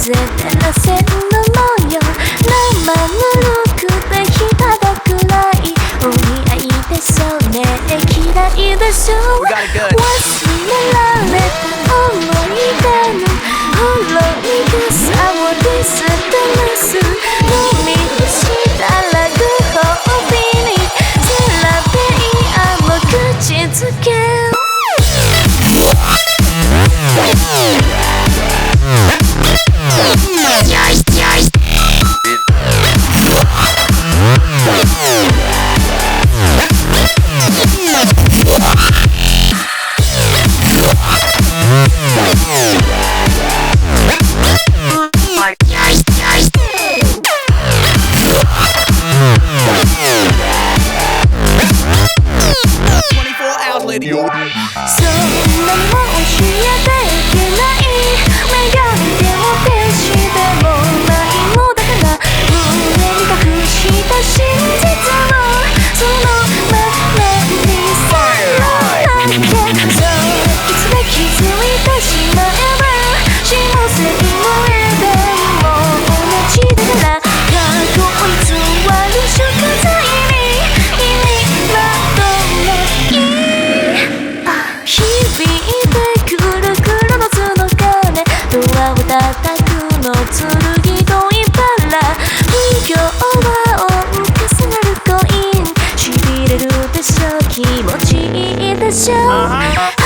せたら線の模様生ぬるくてひただくらいお似合いでしょうね嫌いでしょう忘れられた思い出のほろ苦さをディスってます飲み干したらご褒美にセラピアも口づけそんなもん教えていけない目が見ても天使でもないのだから胸に隠した真実をそのままにさらってそういつで気づいてしまえば幸せにもえでも同じだから過去を偽る食材に意味はどうもいい響いてくるくるの角鐘ドアを叩くの剣といばら不協和音重なるコインしびれるでしょ気持ちいいでしょ